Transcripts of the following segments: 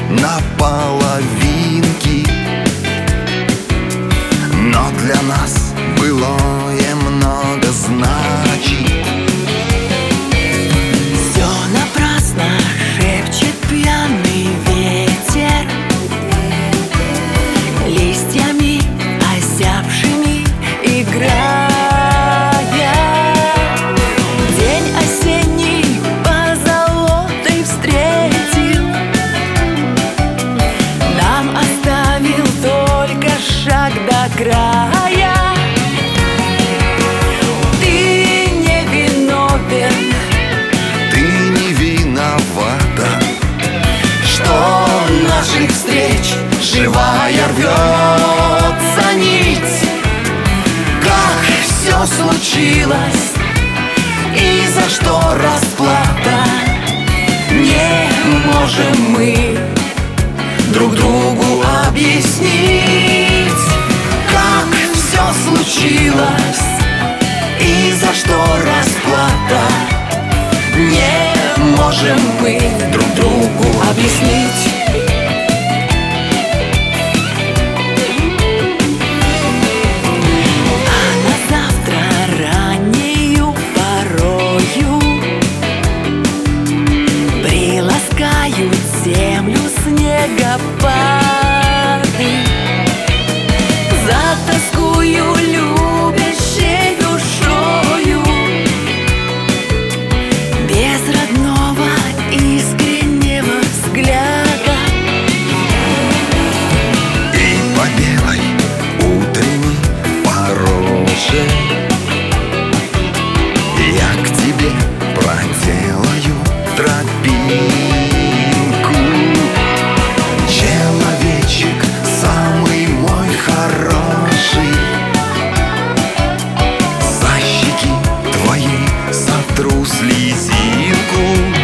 на половинки, но для нас былое много значит. Все напрасно шепчет пьяный ветер, листьями осяпшими играя. День осенний позолотой встретил, нам оставил только шаг до края. Ты не виновен, Ты не виновата, что наших встреч живая рвется нить. Как все случилось и за что расплата, не можем мы друг другу объяснить. Как все случилось и за что расплата, не можем мы друг другу объяснить. А на завтра раннею порою приласкают землю снегопады. Затоскую любящей душою без родного искреннего взгляда. и по белой утренней пороже я к тебе проделаю тропинку. Человечек самый мой хороший, за щеки твои сотру слезинку.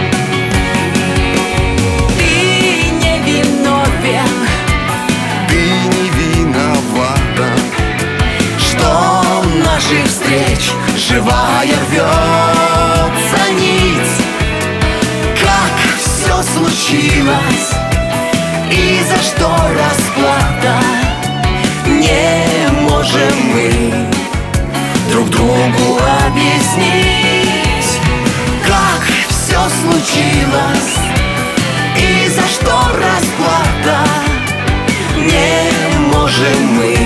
Ты не виновен, Ты не виновата, что наших встреч живая рвется нить. Как все случилось и за что расплата, не можем мы друг другу объяснить. Как все случилось и за что расплата, не можем мы